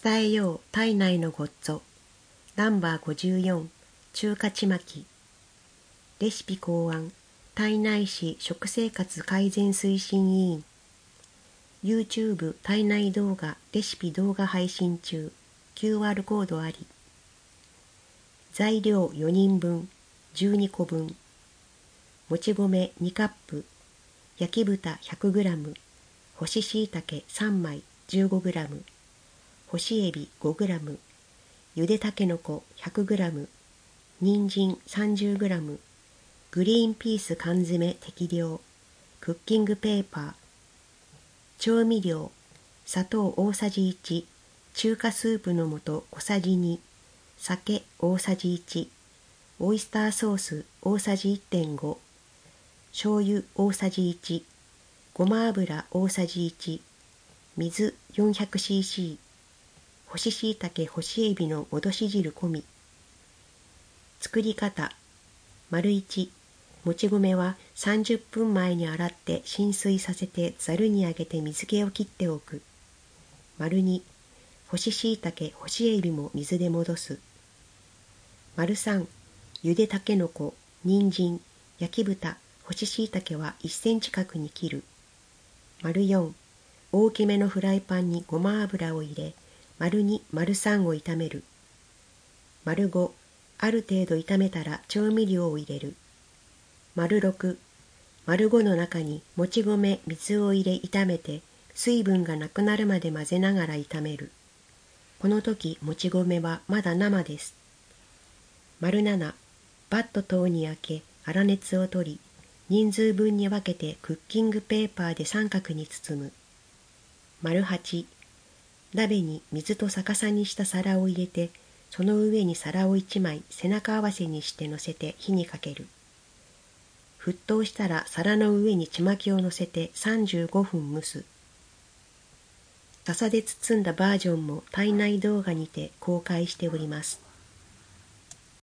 伝えよう体内のごっつぉナンバー54中華ちまきレシピ考案体内市食生活改善推進委員 YouTube 体内動画レシピ動画配信中 QR コードあり材料4人分12個分もち米2カップ焼き豚 100g 干し椎茸3枚 15g 干しエビ 5g ゆでたけのこ 100g 人参 30g グリーンピース缶詰適量クッキングペーパー調味料砂糖大さじ1中華スープの素小さじ2酒大さじ1オイスターソース大さじ 1.5 醤油大さじ1ごま油大さじ1水 400cc 干し椎茸干しエビの戻し汁込み作り方 1. もち米は30分前に洗って浸水させてざるにあげて水気を切っておく 2. 干し椎茸干しエビも水で戻す 3. ゆでたけのこ人参焼き豚干し椎茸は1センチ角に切る 4. 大きめのフライパンにごま油を入れ 2, 3を炒める 5. ある程度炒めたら調味料を入れる 6. 5の中にもち米水を入れ炒めて水分がなくなるまで混ぜながら炒めるこの時もち米はまだ生です 7. バット等に開け粗熱を取り人数分に分けてクッキングペーパーで三角に包む 8. 鍋に水と逆さにした皿を入れてその上に皿を1枚背中合わせにして乗せて火にかける沸騰したら皿の上にちまきを乗せて35分蒸す笹で包んだバージョンも体内動画にて公開しております